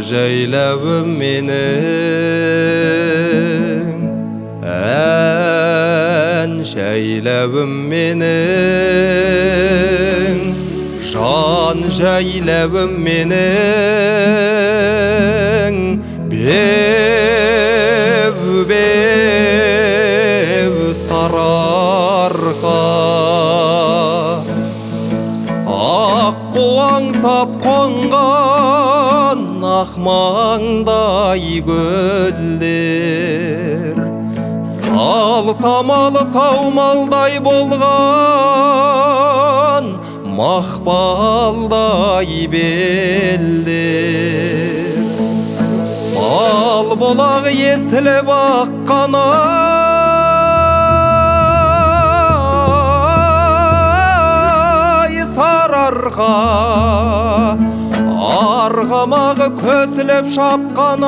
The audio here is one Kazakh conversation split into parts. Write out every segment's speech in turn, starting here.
жайлауым менің, ән жайлауым менің, жан жайлауым менің, беу-беу сарыарқа. Аққуаңсап қонған ақмаңдай гүлдер, самалы саумалдай болған мақпалдай белдер. Мал болақ есіліп аққан сарыарқа, арғымағы көсіліп шапқан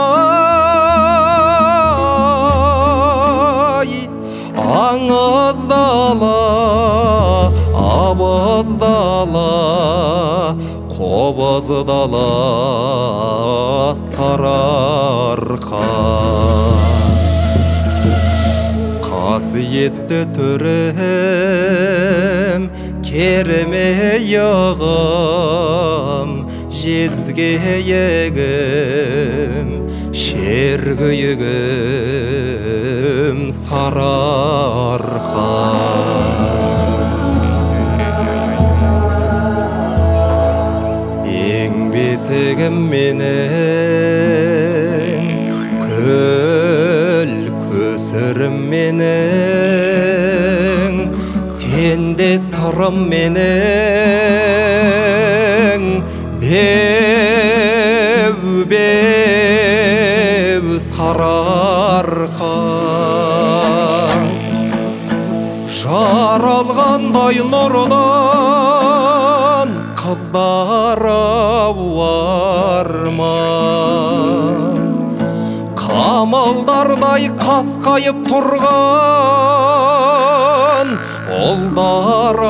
аңыз дала, абыз дала, қобыз дала сарыарқа. Қасиетті төрем, кермейығым, жезгейігім, шергүйігім сарыарқа. Ең бесігім менің, көл көсірім менің, сенде сырым менің, беу-беу сарыарқа. Жаралғандай нұрдан қыздар арман, қамалдардай қасқайып тұрған ұлдар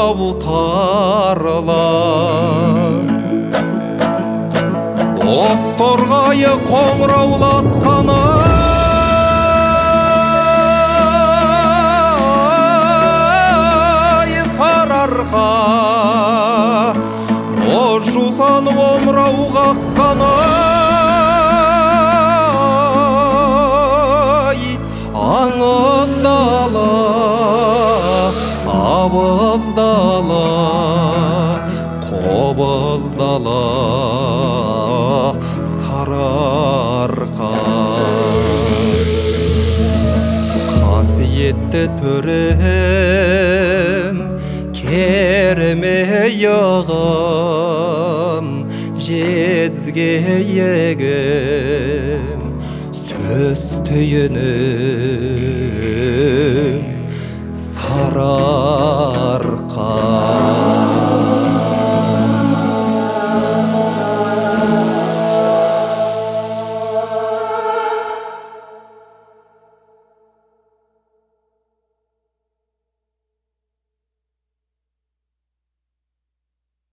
тарлан. Дос торғайы қоңыраулатқан сарыарқа, боз жусан омырау қаққан аңыз дала, абыз дала, қобыз дала сарыарқа. Қасиетті төрем, кермейығым, жезгейігім, сөз түйінім сарыарқа.